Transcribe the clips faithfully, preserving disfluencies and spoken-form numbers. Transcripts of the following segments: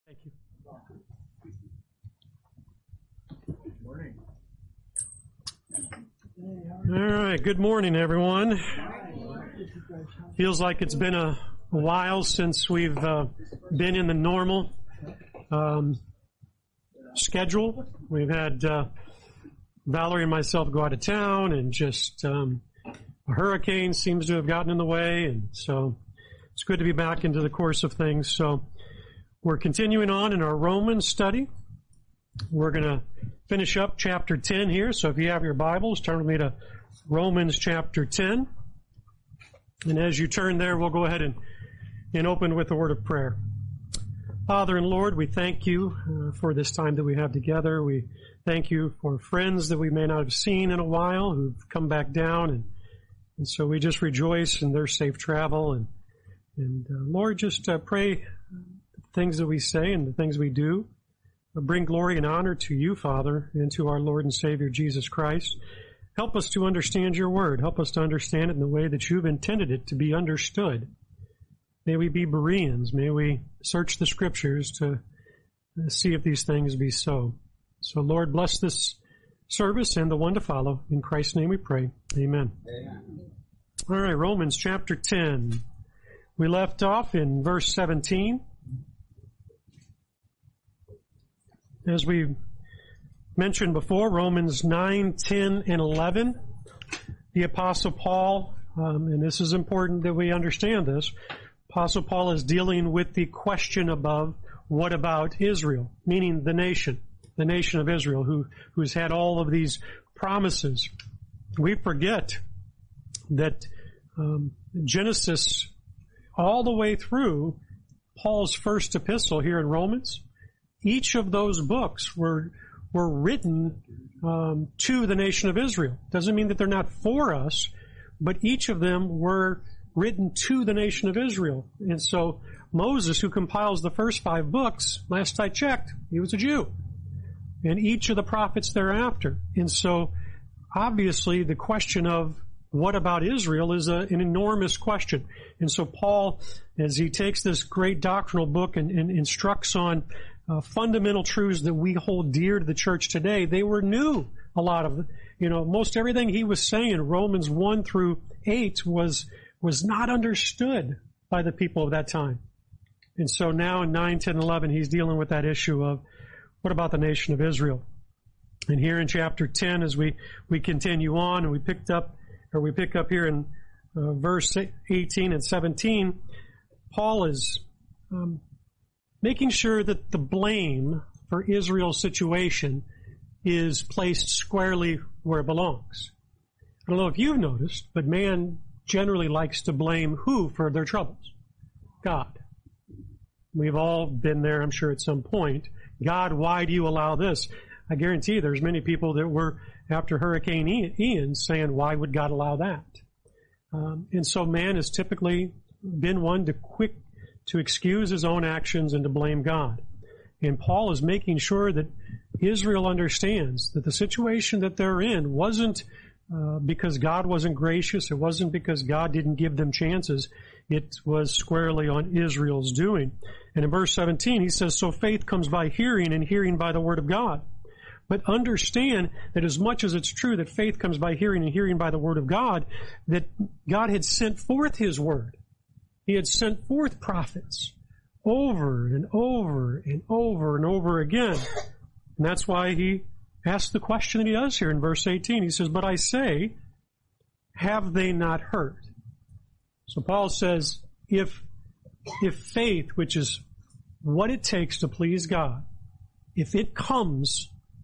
Thank you. Good morning. All right. Good morning, everyone. Feels like it's been a, a while since we've uh, been in the normal um, schedule. We've had uh, Valerie and myself go out of town, and just um, a hurricane seems to have gotten in the way, and so it's good to be back into the course of things. So we're continuing on in our Romans study. We're going to finish up chapter ten here. So if you have your Bibles, turn with me to Romans chapter ten. And as you turn there, we'll go ahead and, and open with a word of prayer. Father and Lord, we thank you uh, for this time that we have together. We thank you for friends that we may not have seen in a while who've come back down. And, and so we just rejoice in their safe travel. And, and uh, Lord, just uh, pray things that we say and the things we do bring glory and honor to you, Father, and to our Lord and Savior, Jesus Christ. Help us to understand your word. Help us to understand it in the way that you've intended it to be understood. May we be Bereans. May we search the scriptures to see if these things be so. So, Lord, bless this service and the one to follow. In Christ's name we pray. Amen. Amen. All right, Romans chapter ten. We left off in verse seventeen. As we mentioned before, Romans nine, ten, and eleven, the Apostle Paul, um, and this is important that we understand this, Apostle Paul is dealing with the question above, what about Israel? Meaning the nation, the nation of Israel, who, who's had all of these promises. We forget that um, Genesis, all the way through Paul's first epistle here in Romans, each of those books were were written um, to the nation of Israel. Doesn't mean that they're not for us, but each of them were written to the nation of Israel. And so Moses, who compiles the first five books, last I checked, he was a Jew. And each of the prophets thereafter. And so obviously the question of what about Israel is a, an enormous question. And so Paul, as he takes this great doctrinal book and, and instructs on Uh, fundamental truths that we hold dear to the church today, they were new. A lot of, you know, most everything he was saying, Romans one through eight, was was not understood by the people of that time. And so now in nine, ten, eleven, he's dealing with that issue of what about the nation of Israel? And here in chapter ten, as we, we continue on, and we picked up, or we pick up here in uh, verse eighteen and seventeen, Paul is um, making sure that the blame for Israel's situation is placed squarely where it belongs. I don't know if you've noticed, but man generally likes to blame who for their troubles? God. We've all been there, I'm sure, at some point. God, why do you allow this? I guarantee you there's many people that were, after Hurricane Ian, saying, why would God allow that? Um, and so man has typically been one to quick to excuse his own actions and to blame God. And Paul is making sure that Israel understands that the situation that they're in wasn't uh, because God wasn't gracious. It wasn't because God didn't give them chances. It was squarely on Israel's doing. And in verse seventeen, he says, so faith comes by hearing, and hearing by the word of God. But understand that as much as it's true that faith comes by hearing and hearing by the word of God, that God had sent forth his word. He had sent forth prophets over and over and over and over again. And that's why he asked the question that he does here in verse eighteen. He says, but I say, have they not heard? So Paul says, if, if faith, which is what it takes to please God, if it comes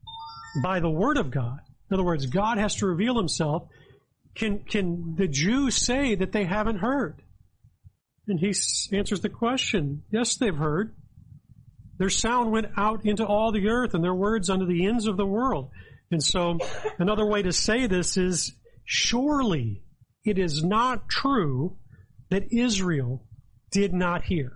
by the word of God, in other words, God has to reveal himself, can, can the Jews say that they haven't heard? And he answers the question, yes, they've heard. Their sound went out into all the earth, and their words unto the ends of the world. And so another way to say this is, surely it is not true that Israel did not hear.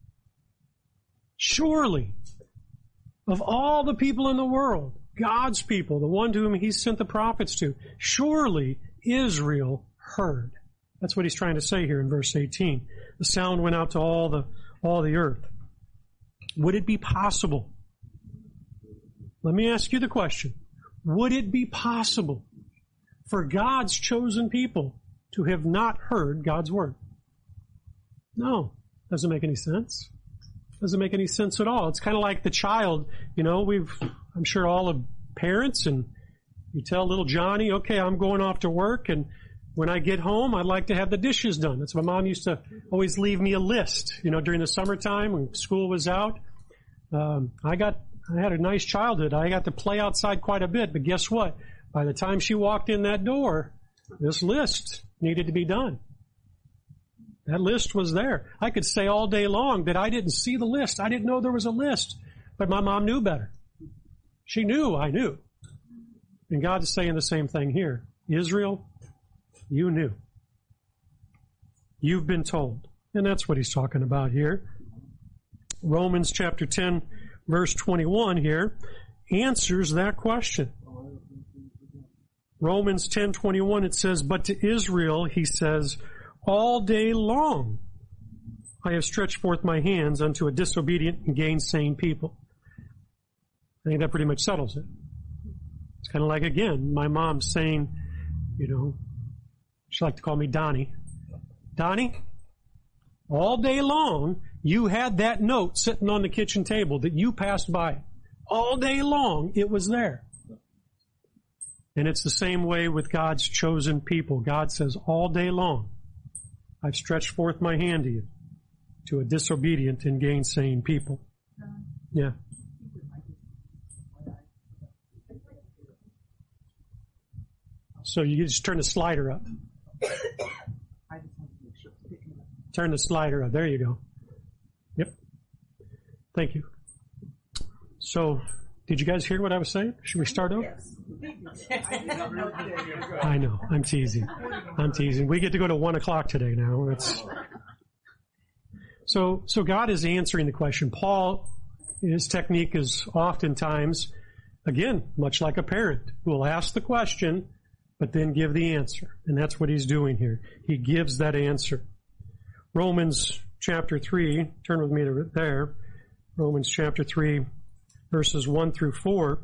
Surely, of all the people in the world, God's people, the one to whom he sent the prophets to, surely Israel heard. That's what he's trying to say here in verse eighteen. The sound went out to all the all the earth. Would it be possible? Let me ask you the question. Would it be possible for God's chosen people to have not heard God's word? No. Doesn't make any sense. Doesn't make any sense at all. It's kind of like the child, you know, we've, I'm sure all of parents, and you tell little Johnny, okay, I'm going off to work, and when I get home, I'd like to have the dishes done. That's what my mom used to always leave me a list, you know, during the summertime when school was out. Um, I got, I had a nice childhood. I got to play outside quite a bit, but guess what? By the time she walked in that door, this list needed to be done. That list was there. I could say all day long that I didn't see the list. I didn't know there was a list, but my mom knew better. She knew I knew. And God is saying the same thing here. Israel, you knew. You've been told. And that's what he's talking about here. Romans chapter ten, verse twenty-one here answers that question. Romans ten twenty-one, it says, but to Israel, he says, all day long I have stretched forth my hands unto a disobedient and gainsaying people. I think that pretty much settles it. It's kind of like, again, my mom saying, you know, she liked to call me Donnie. Donnie, all day long, you had that note sitting on the kitchen table that you passed by. All day long, it was there. And it's the same way with God's chosen people. God says, all day long, I've stretched forth my hand to you, to a disobedient and gainsaying people. Yeah. So you just turn the slider up. Turn the slider up. There you go. Yep. Thank you. So, did you guys hear what I was saying? Should we start over? I know. I'm teasing. I'm teasing. We get to go to one o'clock today now. It's so. So God is answering the question. Paul, his technique is oftentimes, again, much like a parent who will ask the question, but then give the answer, and that's what he's doing here. He gives that answer. Romans chapter three. Turn with me to there. Romans chapter three, verses one through four.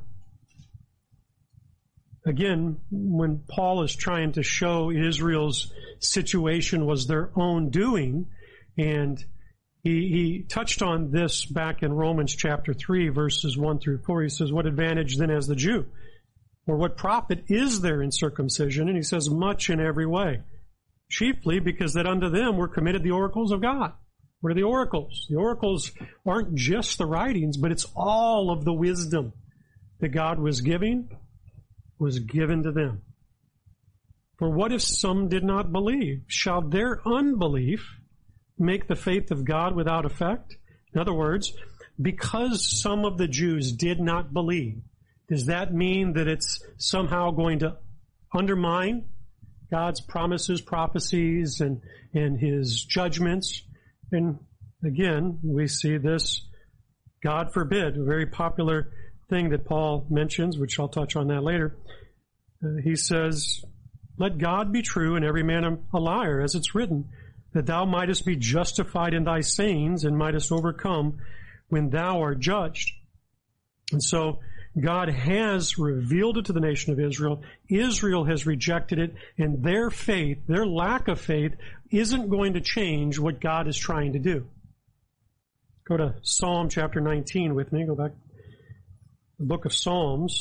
Again, when Paul is trying to show Israel's situation was their own doing, and he, he touched on this back in Romans chapter three, verses one through four. He says, what advantage then has the Jew? Or what profit is there in circumcision? And he says, much in every way. Chiefly because that unto them were committed the oracles of God. What are the oracles? The oracles aren't just the writings, but it's all of the wisdom that God was giving, was given to them. For what if some did not believe? Shall their unbelief make the faith of God without effect? In other words, because some of the Jews did not believe, does that mean that it's somehow going to undermine God's promises, prophecies, and, and his judgments? And again, we see this, God forbid, a very popular thing that Paul mentions, which I'll touch on that later. Uh, he says, let God be true and every man a liar, as it's written, that thou mightest be justified in thy sayings and mightest overcome when thou art judged. And so God has revealed it to the nation of Israel. Israel has rejected it, and their faith, their lack of faith, isn't going to change what God is trying to do. Go to Psalm chapter nineteen with me. Go back to the book of Psalms,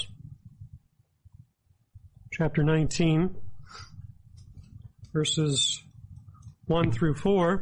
chapter nineteen, verses one through four.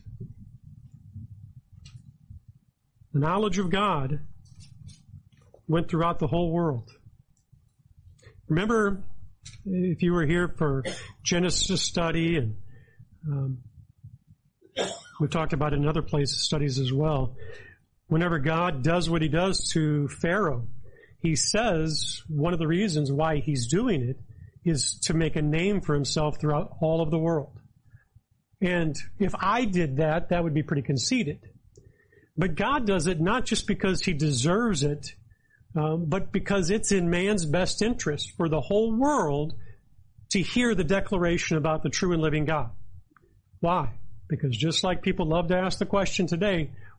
The knowledge of God went throughout the whole world. Remember, if you were here for Genesis study, and um, we've talked about it in other places, studies as well, whenever God does what he does to Pharaoh, he says one of the reasons why he's doing it is to make a name for himself throughout all of the world. And if I did that, that would be pretty conceited. But God does it not just because he deserves it, Um, but because it's in man's best interest for the whole world to hear the declaration about the true and living God. Why? Because just like people love to ask the question today,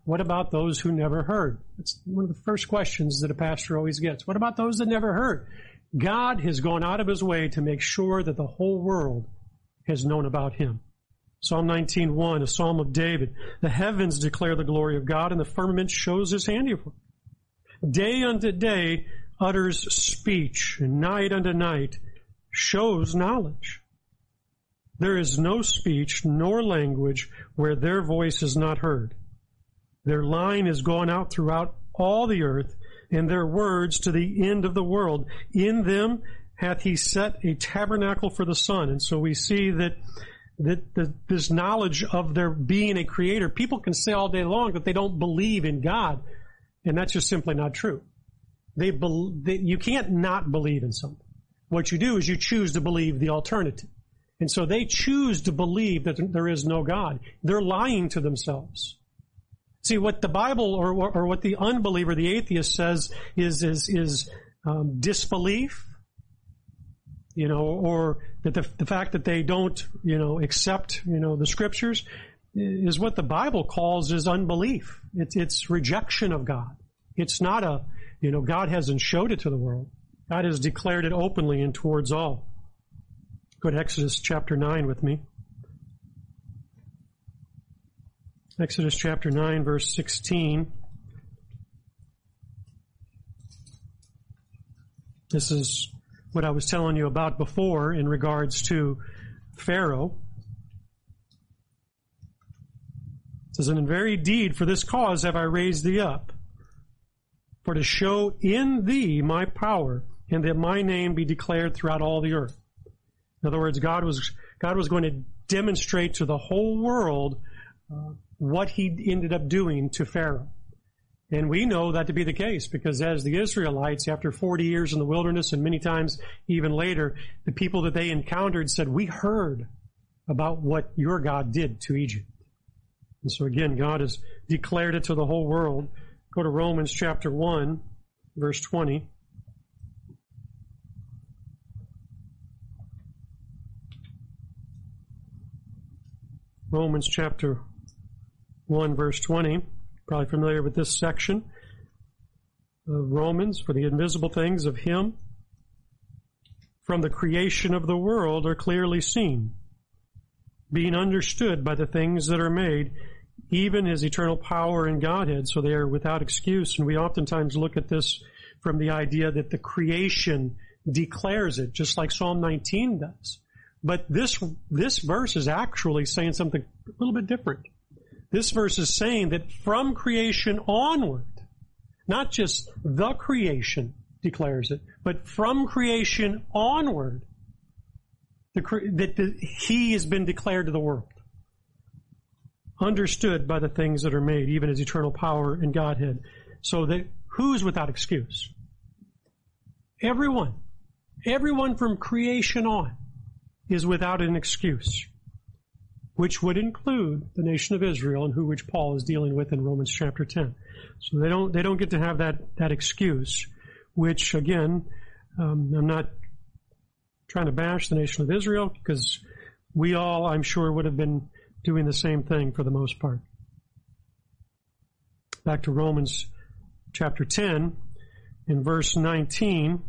What about those who never heard? That's one of the first questions that a pastor always gets. What about those that never heard? God has gone out of his way to make sure that the whole world has known about him. Psalm nineteen one, a psalm of David. The heavens declare the glory of God, and the firmament shows his handiwork. Day unto day utters speech, and night unto night shows knowledge. There is no speech nor language where their voice is not heard. Their line is gone out throughout all the earth, and their words to the end of the world. In them hath he set a tabernacle for the sun. And so we see that that the, this knowledge of there being a creator, people can say all day long that they don't believe in God, and that's just simply not true. They, be, they you can't not believe in something. What you do is you choose to believe the alternative. And so they choose to believe that there is no God. They're lying to themselves. See, what the Bible or, or, or what the unbeliever, the atheist says is, is, is um, disbelief, you know, or that the, the fact that they don't, you know, accept, you know, the scriptures is what the Bible calls is unbelief. It's, it's rejection of God. It's not a, you know, God hasn't showed it to the world. God has declared it openly and towards all. Go to Exodus chapter nine with me. Exodus chapter nine, verse sixteen. This is what I was telling you about before in regards to Pharaoh. It says, and in very deed for this cause have I raised thee up, for to show in thee my power, and that my name be declared throughout all the earth. In other words, God was God was going to demonstrate to the whole world uh, what he ended up doing to Pharaoh. And we know that to be the case because as the Israelites, after forty years in the wilderness and many times even later, the people that they encountered said, we heard about what your God did to Egypt. And so again, God has declared it to the whole world. Go to Romans chapter one, verse twenty. Romans chapter one, verse twenty. Probably familiar with this section of Romans. For the invisible things of him from the creation of the world are clearly seen, being understood by the things that are made, even his eternal power and Godhead, so they are without excuse. And we oftentimes look at this from the idea that the creation declares it, just like Psalm nineteen does. But this, this verse is actually saying something a little bit different. This verse is saying that from creation onward, not just the creation declares it, but from creation onward, the, that the, he has been declared to the world. Understood by the things that are made, even his eternal power and Godhead. So that who's without excuse? Everyone. Everyone from creation on is without an excuse, which would include the nation of Israel and who which Paul is dealing with in Romans chapter ten. So they don't they don't get to have that that excuse, which again, um, I'm not trying to bash the nation of Israel because we all, I'm sure, would have been doing the same thing for the most part. Back to Romans chapter ten, in verse nineteen,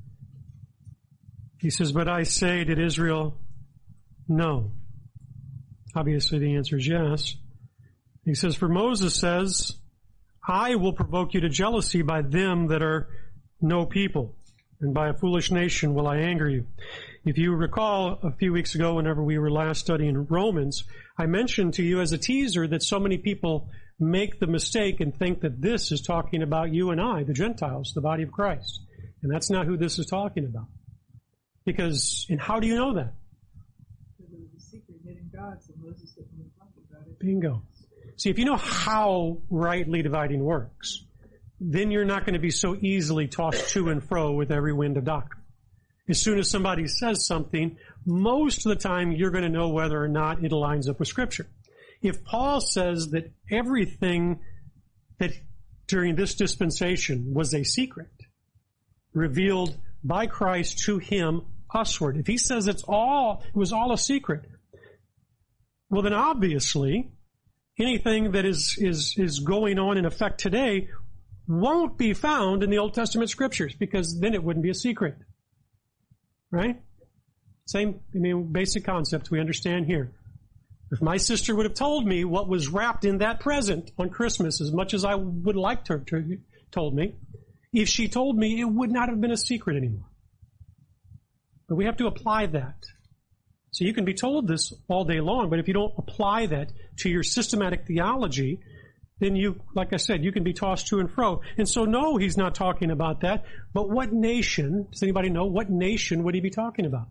he says, but I say, did Israel know? Obviously the answer is yes. He says, for Moses says, I will provoke you to jealousy by them that are no people, and by a foolish nation will I anger you. If you recall a few weeks ago, whenever we were last studying Romans, I mentioned to you as a teaser that so many people make the mistake and think that this is talking about you and I, the Gentiles, the body of Christ. And that's not who this is talking about. Because, and how do you know that? Because it was a secret hidden God, so Moses didn't talk about it. Bingo. See, if you know how rightly dividing works, then you're not going to be so easily tossed to and fro with every wind of doctrine. As soon as somebody says something, most of the time you're going to know whether or not it lines up with Scripture. If Paul says that everything that during this dispensation was a secret, revealed by Christ to him usward, if he says it's all, it was all a secret, well then obviously anything that is, is, is going on in effect today won't be found in the Old Testament scriptures, because then it wouldn't be a secret. Right? Same, I mean, basic concepts we understand here. If my sister would have told me what was wrapped in that present on Christmas, as much as I would like to have told me, if she told me, it would not have been a secret anymore. But we have to apply that. So you can be told this all day long, but if you don't apply that to your systematic theology, then you, like I said, you can be tossed to and fro. And so no, he's not talking about that. But what nation, does anybody know, what nation would he be talking about?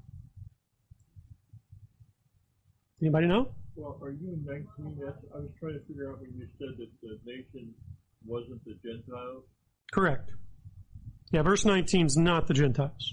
Anybody know? Well, are you in nineteen? I was trying to figure out when you said that the nation wasn't the Gentiles. Correct. Yeah, verse nineteen is not the Gentiles.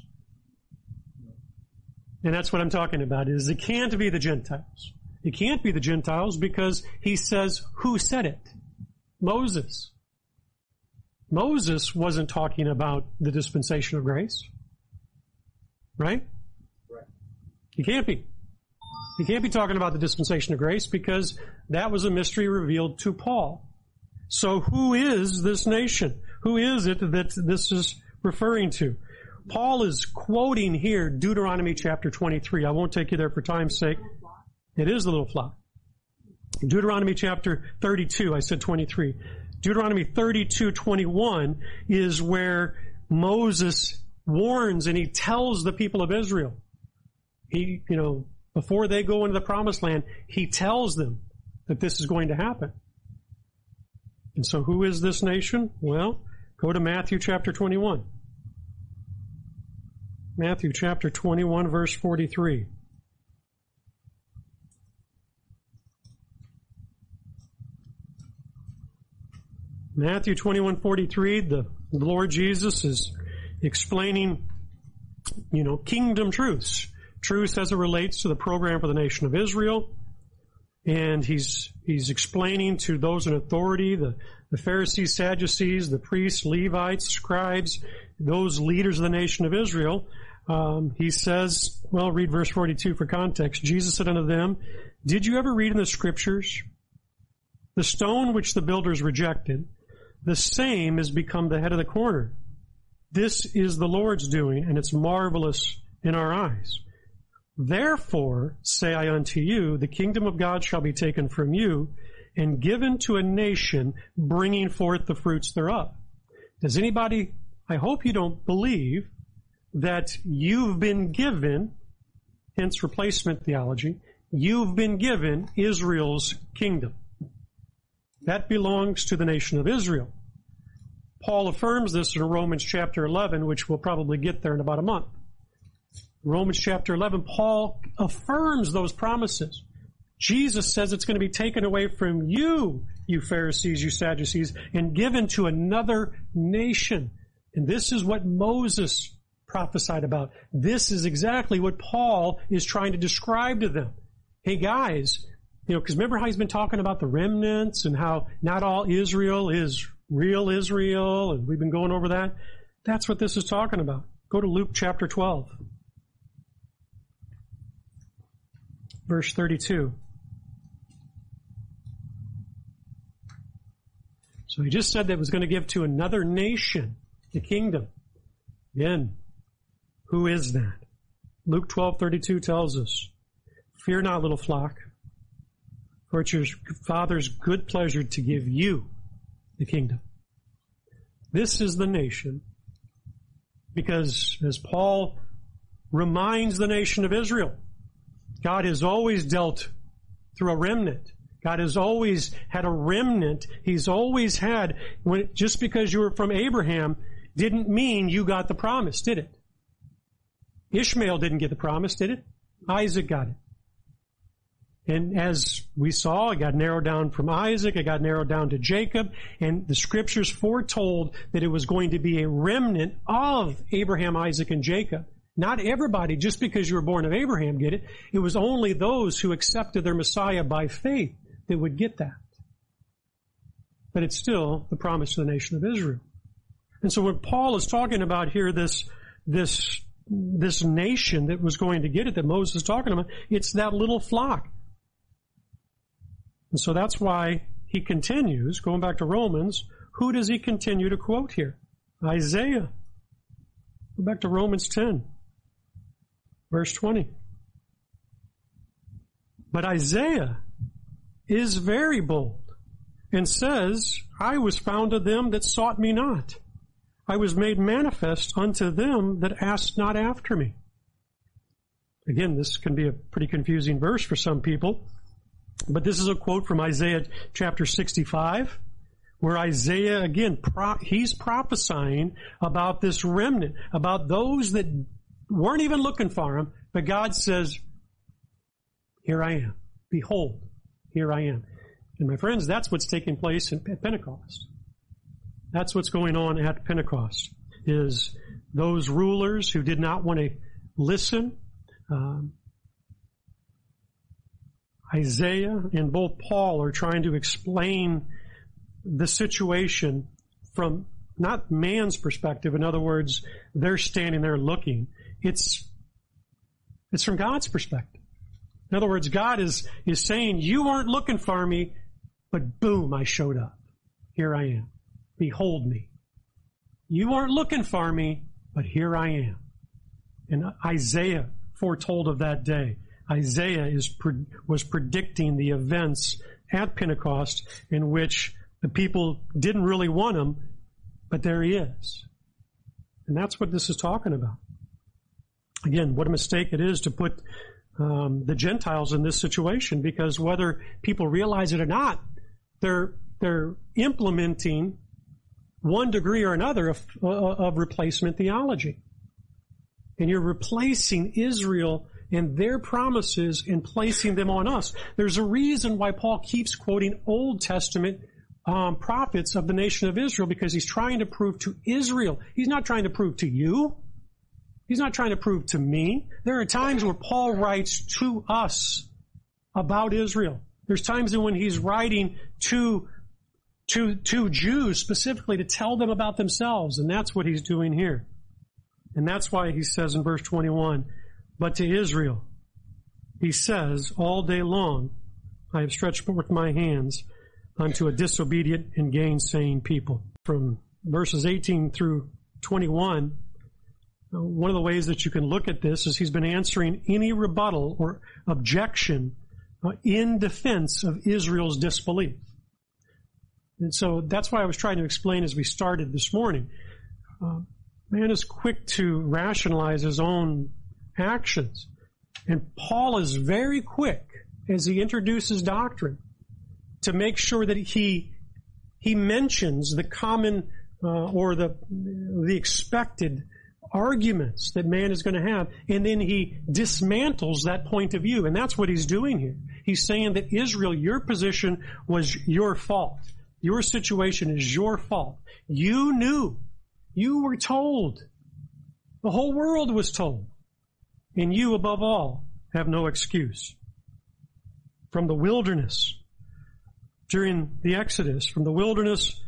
And that's what I'm talking about, is it can't be the Gentiles. It can't be the Gentiles because he says, who said it? Moses. Moses wasn't talking about the dispensation of grace. Right? Right. He can't be. He can't be talking about the dispensation of grace because that was a mystery revealed to Paul. So who is this nation? Who is it that this is referring to? Paul is quoting here Deuteronomy chapter twenty-three. I won't take you there for time's sake. It is the little flock. Deuteronomy chapter thirty-two, I said twenty-three. Deuteronomy thirty-two twenty-one is where Moses warns and he tells the people of Israel. He, you know, before they go into the promised land, he tells them that this is going to happen. And so who is this nation? Well, go to Matthew chapter twenty-one. Matthew chapter twenty-one, verse forty-three. Matthew twenty-one, forty-three, the Lord Jesus is explaining, you know, kingdom truths. Truths as it relates to the program for the nation of Israel. And he's he's explaining to those in authority, the, the Pharisees, Sadducees, the priests, Levites, scribes, those leaders of the nation of Israel. Um, he says, well, read verse forty-two for context. Jesus said unto them, did you ever read in the scriptures, the stone which the builders rejected, the same has become the head of the corner. This is the Lord's doing, and it's marvelous in our eyes. Therefore, say I unto you, the kingdom of God shall be taken from you and given to a nation bringing forth the fruits thereof. Does anybody, I hope you don't believe that you've been given, hence replacement theology, you've been given Israel's kingdom. That belongs to the nation of Israel. Paul affirms this in Romans chapter eleven, which we'll probably get there in about a month. Romans chapter eleven, Paul affirms those promises. Jesus says it's going to be taken away from you, you Pharisees, you Sadducees, and given to another nation. And this is what Moses prophesied about. This is exactly what Paul is trying to describe to them. Hey guys, you know, because remember how he's been talking about the remnants and how not all Israel is real Israel, and we've been going over that? That's what this is talking about. Go to Luke chapter twelve. Verse thirty-two. So he just said that it was going to give to another nation the kingdom. Again, who is that? Luke twelve thirty-two tells us, fear not, little flock, for it's your Father's good pleasure to give you the kingdom. This is the nation, because as Paul reminds the nation of Israel, God has always dealt through a remnant. God has always had a remnant. He's always had, when, just because you were from Abraham didn't mean you got the promise, did it? Ishmael didn't get the promise, did it? Isaac got it. And as we saw, it got narrowed down from Isaac, it got narrowed down to Jacob, and the scriptures foretold that it was going to be a remnant of Abraham, Isaac, and Jacob. Not everybody, just because you were born of Abraham, get it. It was only those who accepted their Messiah by faith that would get that. But it's still the promise to the nation of Israel. And so when Paul is talking about here, this, this, this nation that was going to get it, that Moses is talking about, it's that little flock. And so that's why he continues, going back to Romans, who does he continue to quote here? Isaiah. Go back to Romans ten, verse twenty. But Isaiah is very bold and says, I was found of them that sought me not. I was made manifest unto them that asked not after me. Again, this can be a pretty confusing verse for some people, but this is a quote from Isaiah chapter sixty-five, where Isaiah, again, pro- he's prophesying about this remnant, about those that weren't even looking for him, but God says, here I am. Behold, here I am. And my friends, that's what's taking place at Pentecost. That's what's going on at Pentecost, is those rulers who did not want to listen. Um, Isaiah and both Paul are trying to explain the situation from not man's perspective. In other words, they're standing there looking. It's, it's from God's perspective. In other words, God is, is saying, you weren't looking for me, but boom, I showed up. Here I am. Behold me. You weren't looking for me, but here I am. And Isaiah foretold of that day. Isaiah is was predicting the events at Pentecost in which the people didn't really want him, but there he is. And that's what this is talking about. Again, what a mistake it is to put um, the Gentiles in this situation, because whether people realize it or not, they're they're implementing one degree or another of, of replacement theology. And you're replacing Israel and their promises and placing them on us. There's a reason why Paul keeps quoting Old Testament um, prophets of the nation of Israel, because he's trying to prove to Israel. He's not trying to prove to you. He's not trying to prove to me. There are times where Paul writes to us about Israel. There's times when he's writing to, to, to Jews specifically to tell them about themselves, and that's what he's doing here. And that's why he says in verse twenty-one, but to Israel, he says, all day long, I have stretched forth my hands unto a disobedient and gainsaying people. From verses eighteen through twenty-one, one of the ways that you can look at this is he's been answering any rebuttal or objection uh, in defense of Israel's disbelief. And so that's why I was trying to explain as we started this morning. Uh, man is quick to rationalize his own actions. And Paul is very quick as he introduces doctrine to make sure that he he mentions the common uh, or the the expected arguments that man is going to have, and then he dismantles that point of view. And that's what he's doing here. He's saying that Israel, your position was your fault. Your situation is your fault. You knew. You were told. The whole world was told. And you, above all, have no excuse. From the wilderness, during the Exodus, from the wilderness,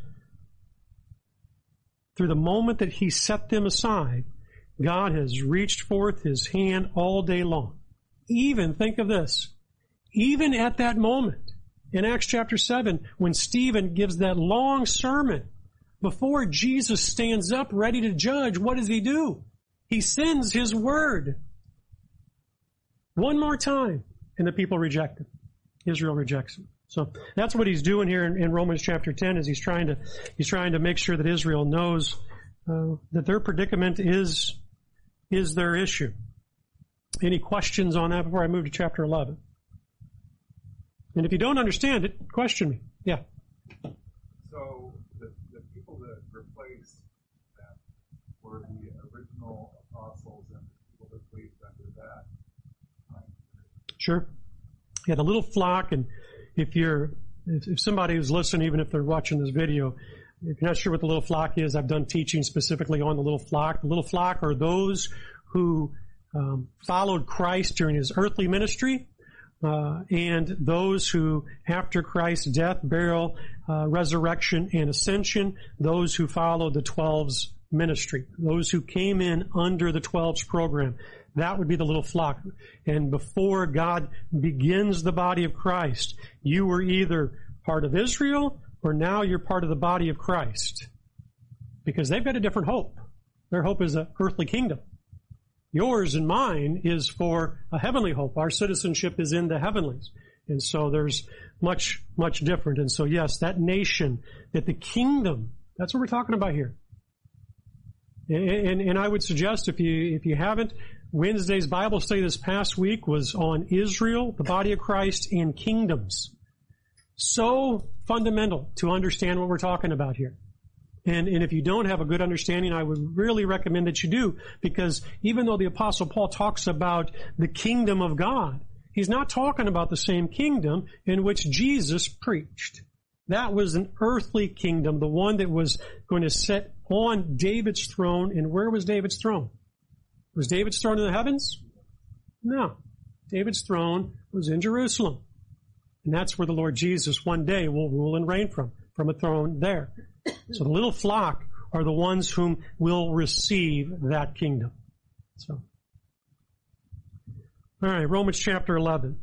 through the moment that he set them aside, God has reached forth his hand all day long. Even, think of this, even at that moment, in Acts chapter seven, when Stephen gives that long sermon, before Jesus stands up ready to judge, what does he do? He sends his word. One more time, and the people reject him. Israel rejects him. So that's what he's doing here in, in Romans chapter ten, is he's trying to he's trying to make sure that Israel knows uh, that their predicament is is their issue. Any questions on that before I move to chapter eleven? And if you don't understand it, question me. Yeah. So the, the people that replaced that were the original apostles and the people that placed under that. Sure. Yeah, the little flock, and if you're, if, if somebody who's listening, even if they're watching this video, if you're not sure what the little flock is, I've done teaching specifically on the little flock. The little flock are those who um, followed Christ during his earthly ministry, uh, and those who, after Christ's death, burial, uh, resurrection, and ascension, those who followed the Twelve's ministry, those who came in under the Twelve's program. That would be the little flock. And before God begins the body of Christ, you were either part of Israel or now you're part of the body of Christ. Because they've got a different hope. Their hope is an earthly kingdom. Yours and mine is for a heavenly hope. Our citizenship is in the heavenlies. And so there's much, much different. And so yes, that nation, that the kingdom, that's what we're talking about here. And, and, and I would suggest if you, if you haven't, Wednesday's Bible study this past week was on Israel, the body of Christ, and kingdoms. So fundamental to understand what we're talking about here. And, and if you don't have a good understanding, I would really recommend that you do, because even though the Apostle Paul talks about the kingdom of God, he's not talking about the same kingdom in which Jesus preached. That was an earthly kingdom, the one that was going to sit on David's throne. And where was David's throne? Was David's throne in the heavens? No. David's throne was in Jerusalem. And that's where the Lord Jesus one day will rule and reign from, from a throne there. So the little flock are the ones whom will receive that kingdom. So, all right, Romans chapter eleven.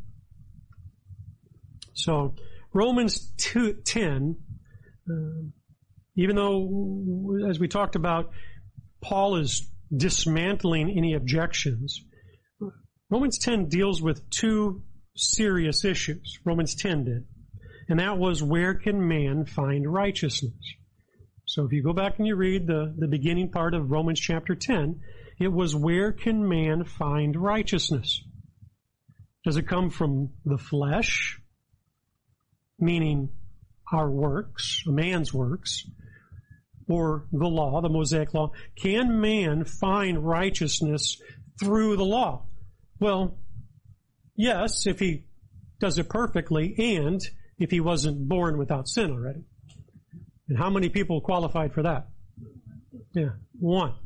So Romans two, ten, uh, even though, as we talked about, Paul is dismantling any objections, Romans ten deals with two serious issues. Romans ten did. And that was, where can man find righteousness? So if you go back and you read the, the beginning part of Romans chapter ten, it was, where can man find righteousness? Does it come from the flesh, meaning our works, a man's works, or the law, the Mosaic law? Can man find righteousness through the law? Well, yes, if he does it perfectly, and if he wasn't born without sin already. And how many people qualified for that? Yeah, one.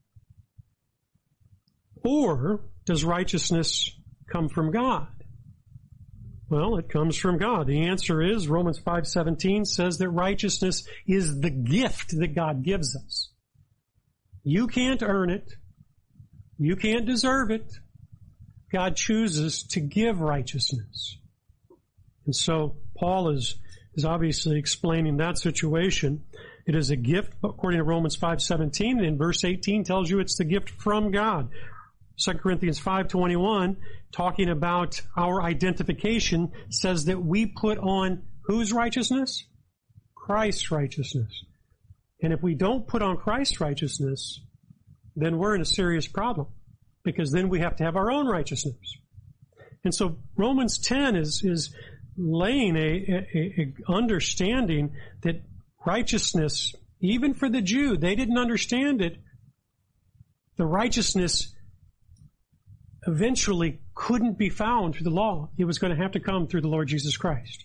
Or does righteousness come from God? Well, it comes from God. The answer is Romans five seventeen says that righteousness is the gift that God gives us. You can't earn it. You can't deserve it. God chooses to give righteousness. And so Paul is, is obviously explaining that situation. It is a gift, according to Romans five seventeen, and in verse eighteen tells you it's the gift from God. Second Corinthians five twenty-one, talking about our identification, says that we put on whose righteousness? Christ's righteousness. And if we don't put on Christ's righteousness, then we're in a serious problem, because then we have to have our own righteousness. And so Romans ten is, is laying a, a, a understanding that righteousness, even for the Jew, they didn't understand it. The righteousness eventually couldn't be found through the law. It was going to have to come through the Lord Jesus Christ.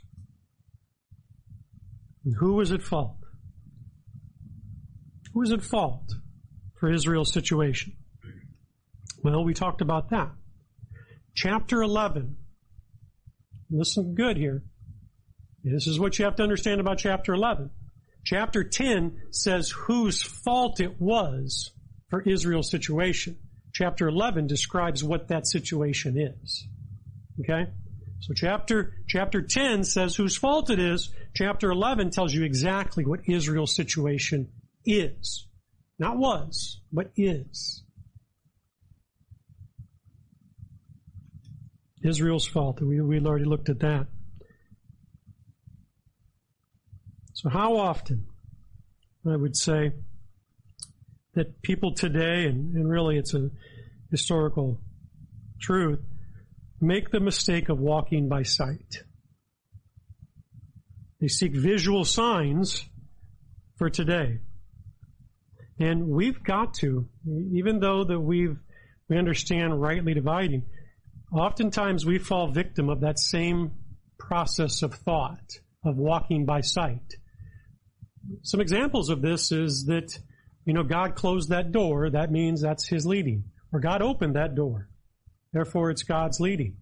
And who was at fault? Who was at fault for Israel's situation? Well, we talked about that. Chapter eleven. Listen good here. This is what you have to understand about chapter eleven. Chapter ten says whose fault it was for Israel's situation. Chapter eleven describes what that situation is. Okay? So chapter, chapter ten says whose fault it is. Chapter eleven tells you exactly what Israel's situation is. Not was, but is. Israel's fault. We, we already looked at that. So how often, I would say, that people today, and, and really it's a historical truth, make the mistake of walking by sight. They seek visual signs for today. And we've got to, even though that we've, we understand rightly dividing, oftentimes we fall victim of that same process of thought, of walking by sight. Some examples of this is that, you know, God closed that door, that means that's His leading. Or God opened that door, therefore it's God's leading.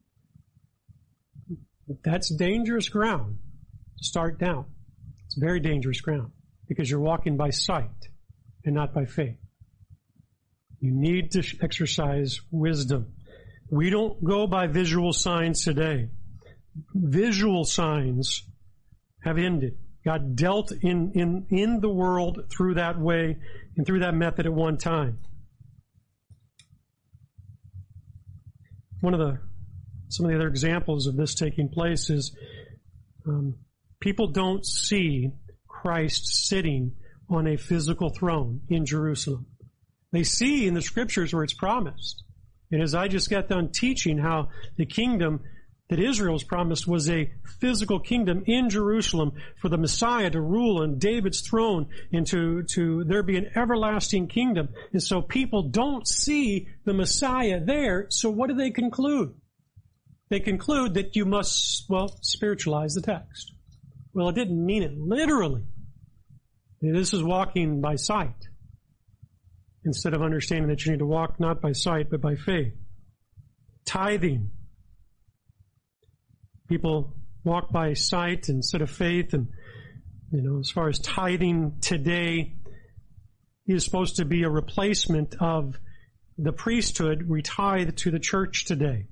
That's dangerous ground to start down. It's very dangerous ground because you're walking by sight and not by faith. You need to exercise wisdom. We don't go by visual signs today. Visual signs have ended. God dealt in, in, in the world through that way and through that method at one time. One of the, some of the other examples of this taking place is um, people don't see Christ sitting on a physical throne in Jerusalem. They see in the scriptures where it's promised. And as I just got done teaching how the kingdom that Israel was promised was a physical kingdom in Jerusalem for the Messiah to rule on David's throne and to, to there be an everlasting kingdom. And so people don't see the Messiah there. So what do they conclude? They conclude that you must, well, spiritualize the text. Well, it didn't mean it literally. This is walking by sight instead of understanding that you need to walk not by sight but by faith. Tithing. People walk by sight instead of faith, and you know, as far as tithing today is supposed to be a replacement of the priesthood, we tithe to the church today.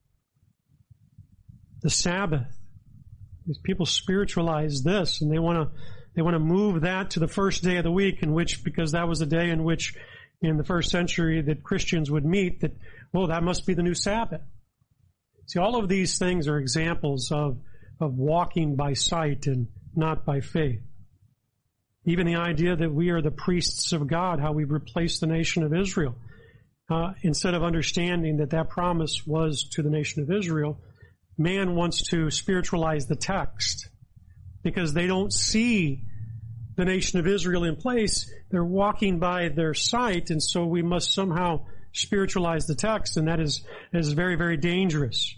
The Sabbath. These people spiritualize this, and they want to they want to move that to the first day of the week, in which, because that was the day in which in the first century that Christians would meet, that, well, that must be the new Sabbath. See, all of these things are examples of, of walking by sight and not by faith. Even the idea that we are the priests of God, how we replaced the nation of Israel. Uh, instead of understanding that that promise was to the nation of Israel, man wants to spiritualize the text because they don't see the nation of Israel in place. They're walking by their sight, and so we must somehow spiritualize the text, and that is, is very, very dangerous.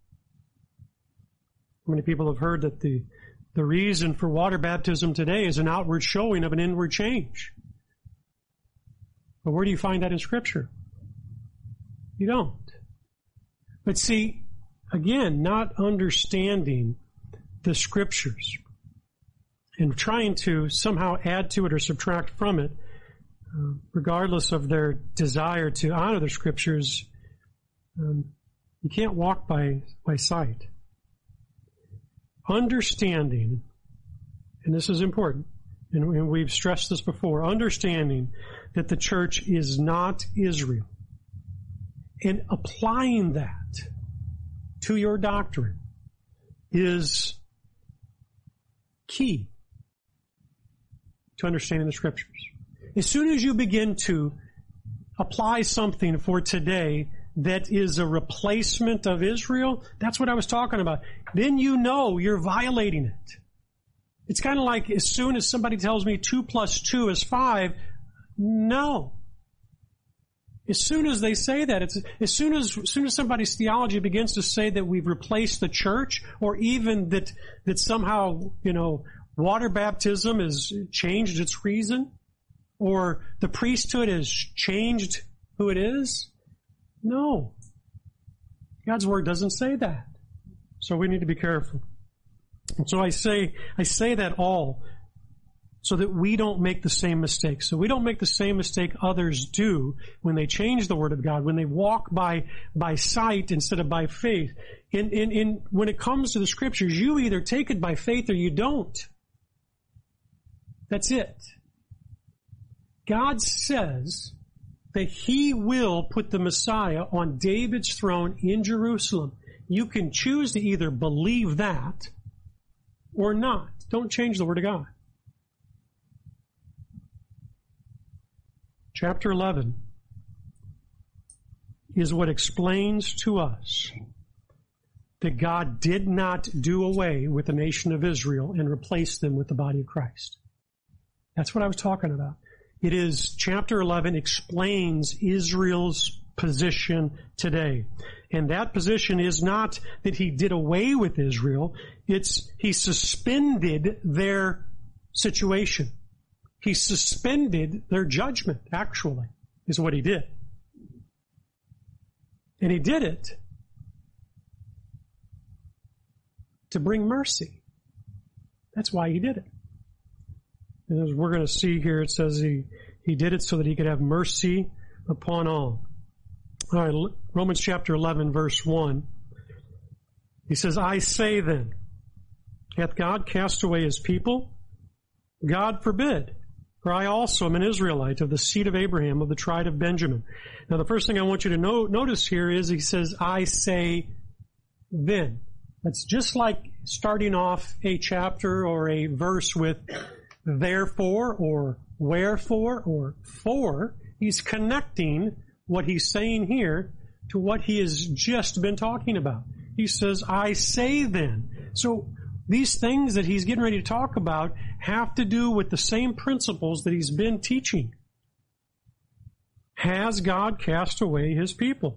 Many people have heard that the, the reason for water baptism today is an outward showing of an inward change. But where do you find that in Scripture? You don't. But see, again, not understanding the Scriptures and trying to somehow add to it or subtract from it, uh, regardless of their desire to honor the Scriptures, um, you can't walk by, by sight. Understanding, and this is important, and, and we've stressed this before, understanding that the church is not Israel, and applying that to your doctrine is key to understanding the Scriptures. As soon as you begin to apply something for today that is a replacement of Israel, that's what I was talking about. Then you know you're violating it. It's kind of like as soon as somebody tells me two plus two is five, no. As soon as they say that, it's, as soon as, as soon as somebody's theology begins to say that we've replaced the church, or even that, that somehow, you know, water baptism has changed its reason, or the priesthood has changed who it is, no. God's Word doesn't say that. So we need to be careful. And so I say, I say that all so that we don't make the same mistake. So we don't make the same mistake others do when they change the Word of God, when they walk by, by sight instead of by faith. In, in, in, when it comes to the Scriptures, you either take it by faith or you don't. That's it. God says that He will put the Messiah on David's throne in Jerusalem. You can choose to either believe that or not. Don't change the Word of God. Chapter eleven is what explains to us that God did not do away with the nation of Israel and replace them with the body of Christ. That's what I was talking about. It is, chapter eleven explains Israel's position today. And that position is not that He did away with Israel. It's He suspended their situation. He suspended their judgment, actually, is what He did. And He did it to bring mercy. That's why He did it. And as we're going to see here, it says He, he did it so that He could have mercy upon all. All right, Romans chapter eleven, verse one. He says, I say then, hath God cast away his people? God forbid. For I also am an Israelite of the seed of Abraham, of the tribe of Benjamin. Now the first thing I want you to know, notice here is he says, I say then. That's just like starting off a chapter or a verse with therefore or wherefore or for. He's connecting what he's saying here to what he has just been talking about. He says, I say then. So these things that he's getting ready to talk about have to do with the same principles that he's been teaching. Has God cast away his people?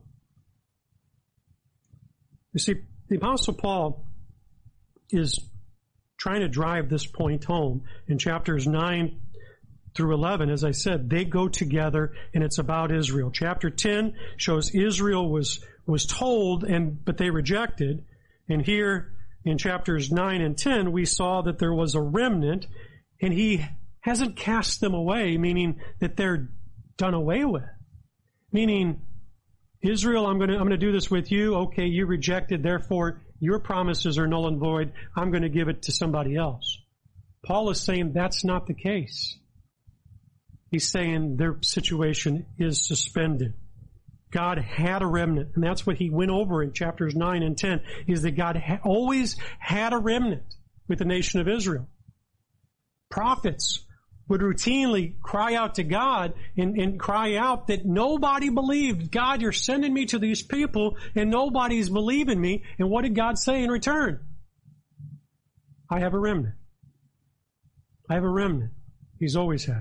You see, the Apostle Paul is trying to drive this point home in chapters nine through eleven. As I said, they go together, and it's about Israel. Chapter ten shows Israel was was told, and but they rejected. And here in chapters nine and ten, we saw that there was a remnant, and he hasn't cast them away, meaning that they're done away with. Meaning, Israel, I'm going to I'm going to do this with you. Okay, you rejected, therefore your promises are null and void. I'm going to give it to somebody else. Paul is saying that's not the case. He's saying their situation is suspended. God had a remnant, and that's what he went over in chapters nine and ten, is that God ha- always had a remnant with the nation of Israel. Prophets would routinely cry out to God and, and cry out that nobody believed. God, you're sending me to these people, and nobody's believing me. And what did God say in return? I have a remnant. I have a remnant. He's always had it.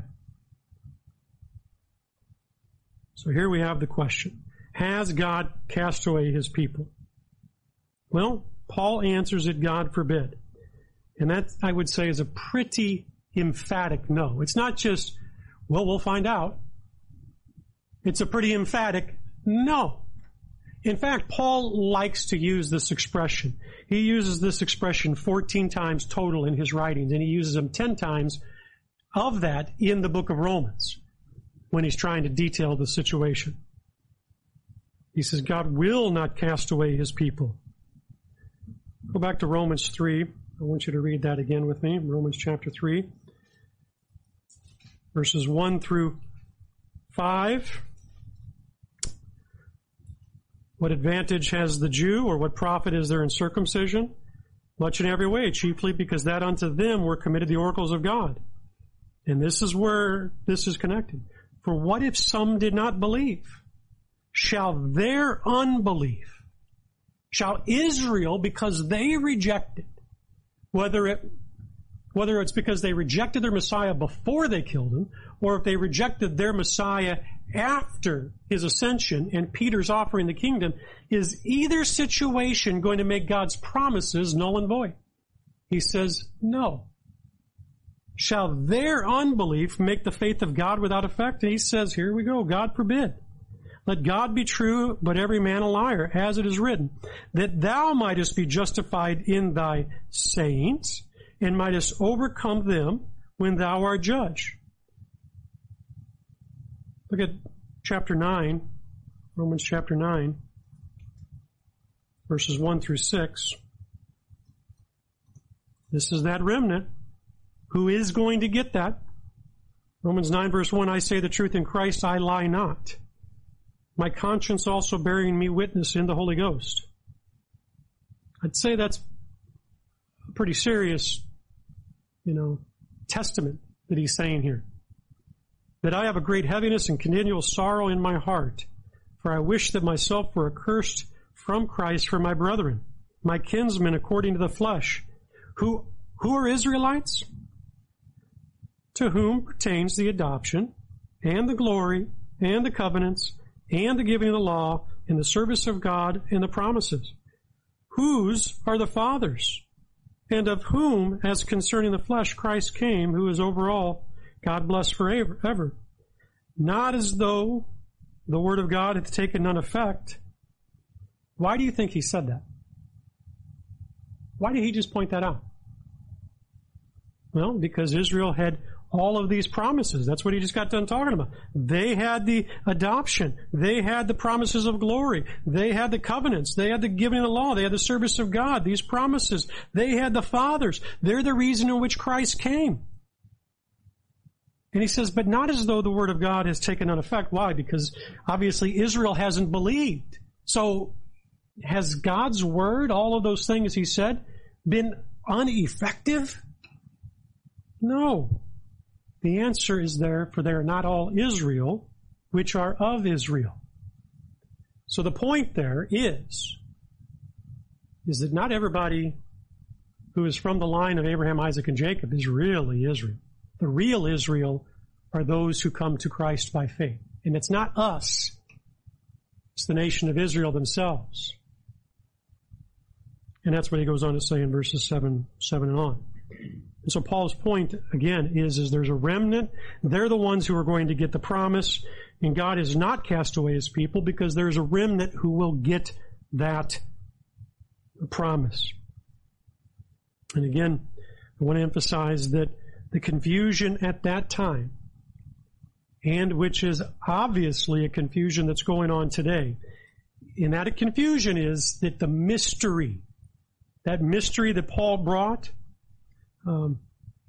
So here we have the question. Has God cast away his people? Well, Paul answers it, God forbid. And that, I would say, is a pretty emphatic no. It's not just, well, we'll find out. It's a pretty emphatic no. In fact, Paul likes to use this expression. He uses this expression fourteen times total in his writings, and he uses them ten times of that in the book of Romans when he's trying to detail the situation. He says, God will not cast away his people. Go back to Romans three. I want you to read that again with me. Romans chapter three, verses one through five. What advantage has the Jew, or what profit is there in circumcision? Much in every way, chiefly because that unto them were committed the oracles of God. And this is where this is connected. For what if some did not believe? Shall their unbelief, shall Israel, because they rejected, whether it, whether it's because they rejected their Messiah before they killed him, or if they rejected their Messiah after his ascension and Peter's offering the kingdom, is either situation going to make God's promises null and void? He says, no. Shall their unbelief make the faith of God without effect? And he says, here we go, God forbid. Let God be true, but every man a liar, as it is written, that thou mightest be justified in thy sayings, and mightest overcome them when thou art judged. Look at chapter nine, Romans chapter nine, verses one through six. This is that remnant who is going to get that. Romans nine, verse one, I say the truth in Christ, I lie not. My conscience also bearing me witness in the Holy Ghost. I'd say that's a pretty serious, you know, testament that he's saying here. That I have a great heaviness and continual sorrow in my heart, for I wish that myself were accursed from Christ for my brethren, my kinsmen according to the flesh, who, who are Israelites, to whom pertains the adoption, and the glory, and the covenants, and the giving of the law, and the service of God, and the promises, whose are the fathers, and of whom, as concerning the flesh, Christ came, who is over all, God bless forever. Not as though the word of God hath taken none effect. Why do you think he said that? Why did he just point that out? Well, because Israel had all of these promises. That's what he just got done talking about. They had the adoption. They had the promises of glory. They had the covenants. They had the giving of the law. They had the service of God. These promises. They had the fathers. They're the reason in which Christ came. And he says, but not as though the word of God has taken on effect. Why? Because obviously Israel hasn't believed. So has God's word, all of those things he said, been ineffective? No. The answer is there, for they are not all Israel, which are of Israel. So the point there is, is that not everybody who is from the line of Abraham, Isaac, and Jacob is really Israel. The real Israel are those who come to Christ by faith. And it's not us. It's the nation of Israel themselves. And that's what he goes on to say in verses seven, seven and on. And so Paul's point, again, is, is there's a remnant. They're the ones who are going to get the promise. And God has not cast away his people because there's a remnant who will get that promise. And again, I want to emphasize that the confusion at that time, and which is obviously a confusion that's going on today, and that confusion is that the mystery, that mystery that Paul brought, Um,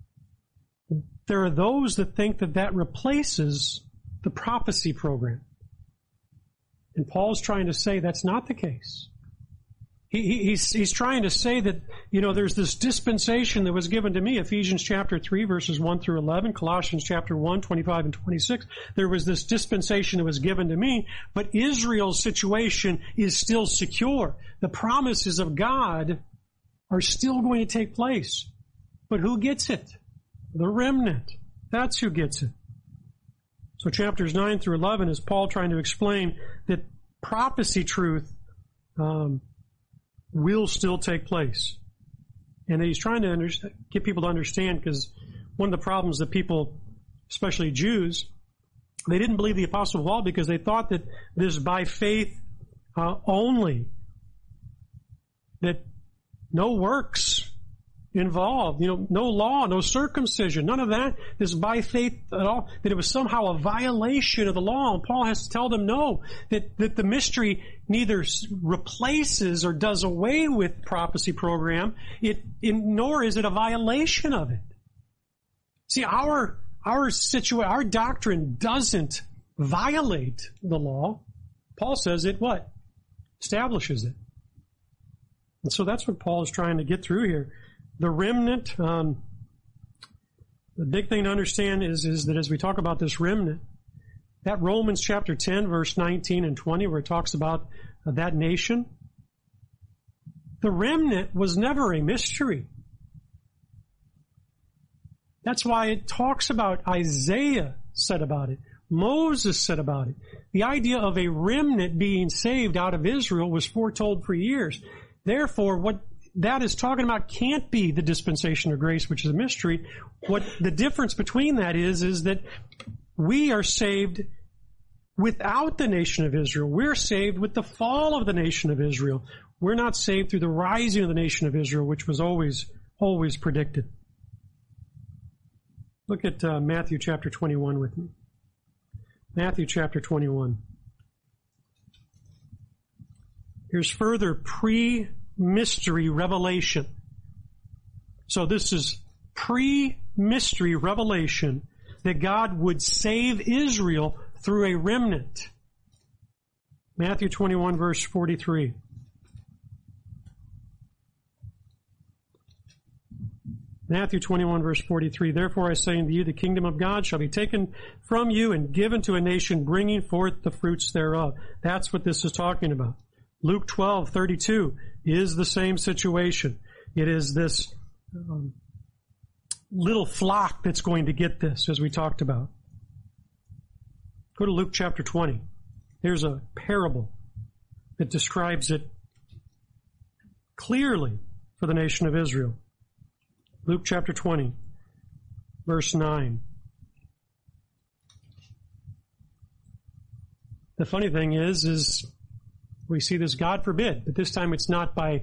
there are those that think that that replaces the prophecy program. And Paul's trying to say that's not the case. He, he, he's, he's trying to say that, you know, there's this dispensation that was given to me, Ephesians chapter three, verses one through eleven, Colossians chapter one, twenty-five and twenty-six. There was this dispensation that was given to me, but Israel's situation is still secure. The promises of God are still going to take place. But who gets it? The remnant. That's who gets it. So chapters nine through eleven is Paul trying to explain that prophecy truth um, will still take place. And he's trying to under- get people to understand, because one of the problems that people, especially Jews, they didn't believe the Apostle Paul because they thought that this by faith uh, only, that no works involved, you know, no law, no circumcision, none of that is by faith at all, that it was somehow a violation of the law. And Paul has to tell them no, that, that the mystery neither replaces or does away with prophecy program, it, in, nor is it a violation of it. See, our, our situation, our doctrine doesn't violate the law. Paul says it what? Establishes it. And so that's what Paul is trying to get through here. The remnant, um, the big thing to understand is, is that as we talk about this remnant, that Romans chapter ten, verse nineteen and twenty, where it talks about uh, that nation, the remnant was never a mystery. That's why it talks about, Isaiah said about it, Moses said about it. The idea of a remnant being saved out of Israel was foretold for years. Therefore, what that is talking about can't be the dispensation of grace, which is a mystery. What the difference between that is, is that we are saved without the nation of Israel. We're saved with the fall of the nation of Israel. We're not saved through the rising of the nation of Israel, which was always, always predicted. Look at uh, Matthew chapter twenty-one with me. Matthew chapter twenty-one. Here's further pre-mystery revelation. So this is pre-mystery revelation that God would save Israel through a remnant. Matthew twenty-one, verse forty-three. Matthew twenty-one, verse forty-three. Therefore I say unto you, the kingdom of God shall be taken from you and given to a nation, bringing forth the fruits thereof. That's what this is talking about. Luke twelve, thirty-two is the same situation. It is this um, little flock that's going to get this, as we talked about. Go to Luke chapter twenty. There's a parable that describes it clearly for the nation of Israel. Luke chapter twenty, verse nine. The funny thing is, is we see this, God forbid, but this time it's not by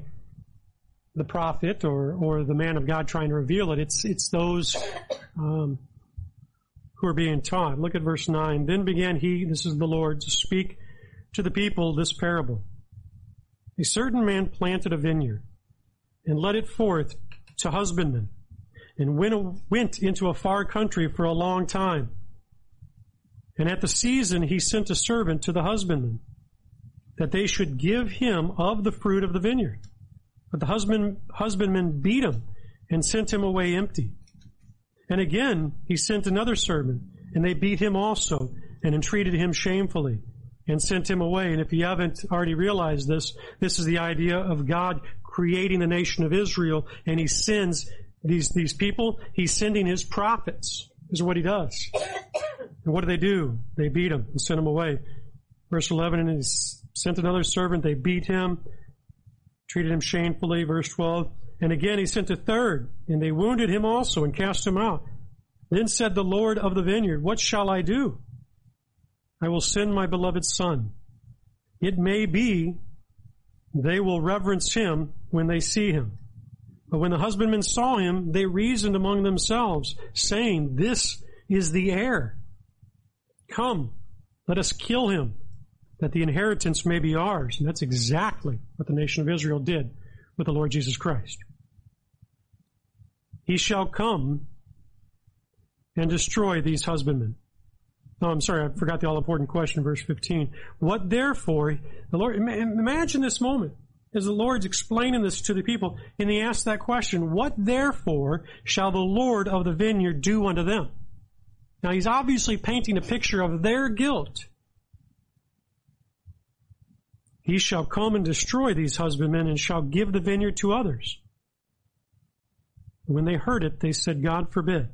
the prophet or, or the man of God trying to reveal it. It's, it's those um, who are being taught. Look at verse nine. Then began he, this is the Lord, to speak to the people this parable. A certain man planted a vineyard and led it forth to husbandmen, and went, went into a far country for a long time. And at the season he sent a servant to the husbandman, that they should give him of the fruit of the vineyard. But the husband, husbandman beat him and sent him away empty. And again he sent another servant, and they beat him also, and entreated him shamefully, and sent him away. And if you haven't already realized this, this is the idea of God creating the nation of Israel, and he sends these, these people, he's sending his prophets. This is what he does. And what do they do? They beat him and sent him away. Verse eleven, and he sent another servant, they beat him, treated him shamefully. Verse twelve, and again he sent a third, and they wounded him also and cast him out. Then said the Lord of the vineyard, what shall I do? I will send my beloved son. It may be they will reverence him when they see him. But when the husbandmen saw him, they reasoned among themselves, saying, this is the heir. Come, let us kill him, that the inheritance may be ours. And that's exactly what the nation of Israel did with the Lord Jesus Christ. He shall come and destroy these husbandmen. Oh, I'm sorry, I forgot the all-important question, verse fifteen. What therefore, the Lord, imagine this moment, as the Lord's explaining this to the people, and he asks that question, what therefore shall the Lord of the vineyard do unto them? Now he's obviously painting a picture of their guilt. He shall come and destroy these husbandmen, and shall give the vineyard to others. When they heard it, they said, God forbid.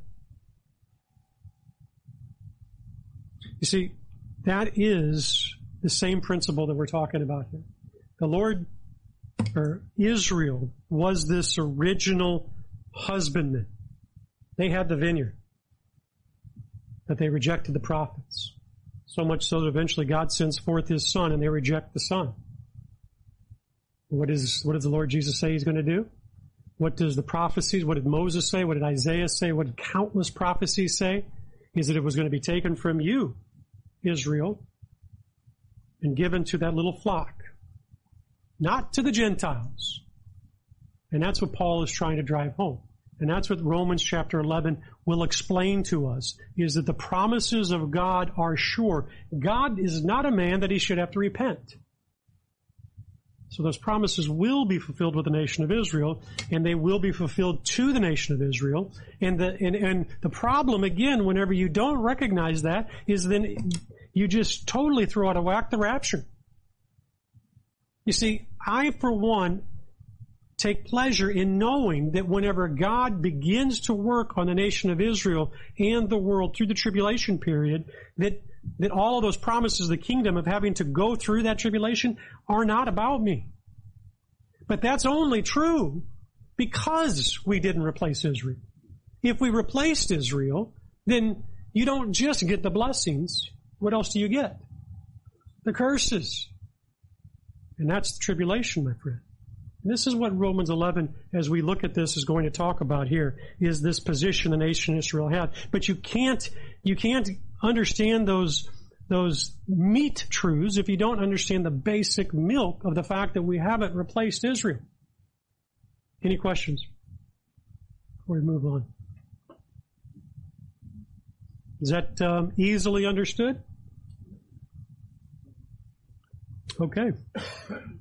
You see, that is the same principle that we're talking about here. The Lord, or Israel, was this original husbandman. They had the vineyard, but they rejected the prophets. So much so that eventually God sends forth his son, and they reject the son. What is, what does the Lord Jesus say he's going to do? What does the prophecies, what did Moses say? What did Isaiah say? What did countless prophecies say? Is that it was going to be taken from you, Israel, and given to that little flock, not to the Gentiles. And that's what Paul is trying to drive home. And that's what Romans chapter eleven will explain to us, is that the promises of God are sure. God is not a man that he should have to repent. So those promises will be fulfilled with the nation of Israel, and they will be fulfilled to the nation of Israel. And the, and, and the problem, again, whenever you don't recognize that, is then you just totally throw out of whack the rapture. You see, I, for one, take pleasure in knowing that whenever God begins to work on the nation of Israel and the world through the tribulation period, that that all of those promises of the kingdom of having to go through that tribulation are not about me. But that's only true because we didn't replace Israel. If we replaced Israel, then you don't just get the blessings. What else do you get? The curses. And that's the tribulation, my friend. And this is what Romans eleven, as we look at this, is going to talk about here, is this position the nation of Israel had. But you can't, you can't understand those, those meat truths if you don't understand the basic milk of the fact that we haven't replaced Israel. Any questions before we move on? Is that um, easily understood? Okay.